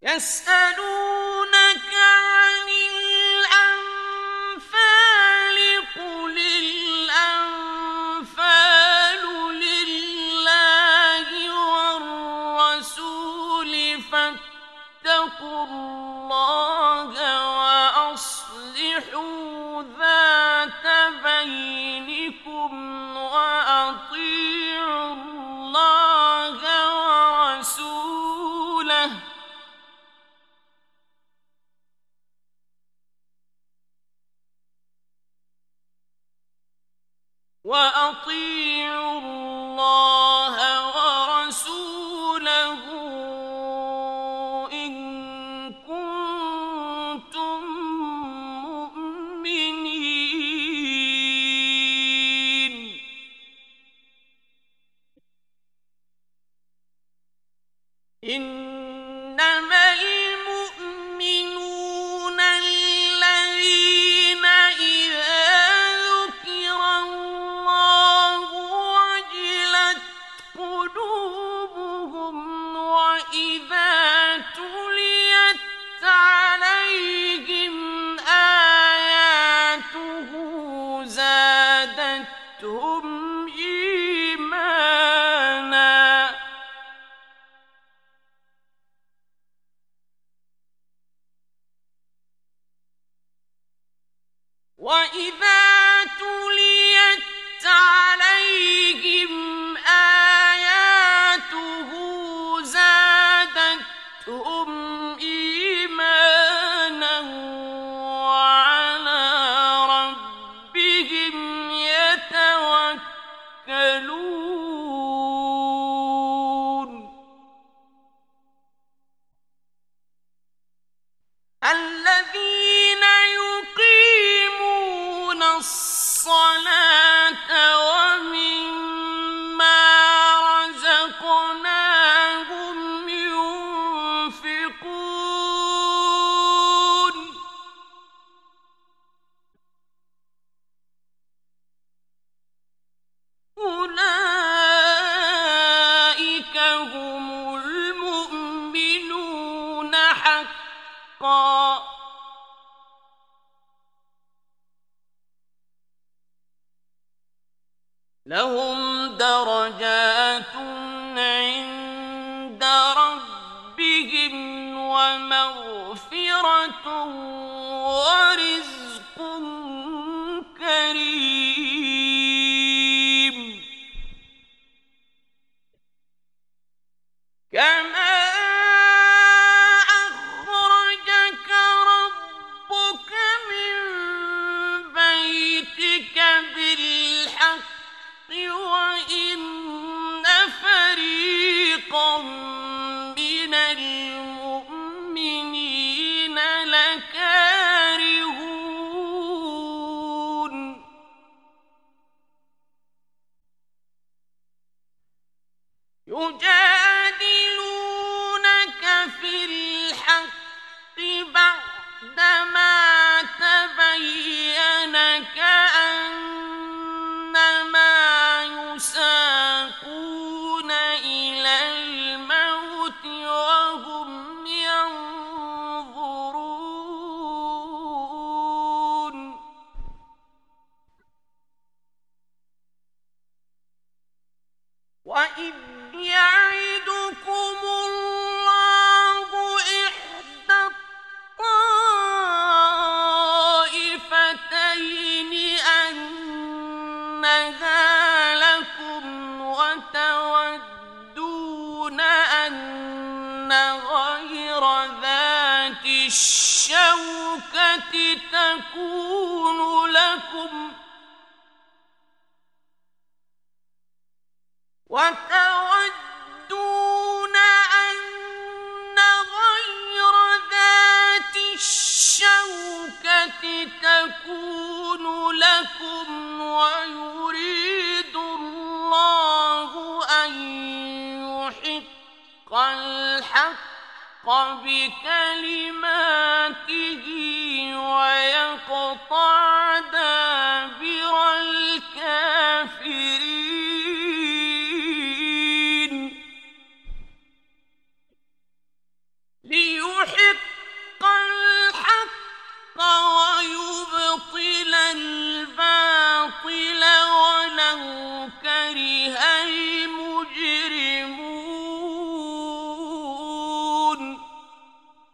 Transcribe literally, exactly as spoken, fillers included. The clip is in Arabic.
يسألونك عن الأنفال قل الأنفال لله والرسول فاتقوا الله وأصلحوا ذات بينكم وأطيعوا الله ورسوله وأطيعوا الله ورسوله إن كنتم مؤمنين. إنما المؤمنون الذين إذا ذكر الله وجلت قلوبهم وإذا تليت عليهم آياته زادتهم إيمانا وإذا تليت عليهم آياته زادتهم إيمانا وعلى ربهم يتوكلون. الذين يقيمون الصلاة ومما رزقناهم ينفقون. أولئك هم المؤمنون حقا. لهم درجات عند ربهم ومغفرة ورزق كريم. كما أخرجك ربك من بيتك بالحق وإن فريقا من المؤمنين لكارهون. يجادلونك في الحق بعدما تبين كأنما يساقون إلى الموت وهم ينظرون. وإذ يعدكم الله إحدى الطائفتين أنها لكم وتودون أن غير ذات الشوكة تكون لكم وتودون أن غير ذات الشوكة تكون لكم ويريد الله أن يحق الحق بكلماته ويقطع دابر الكافرين.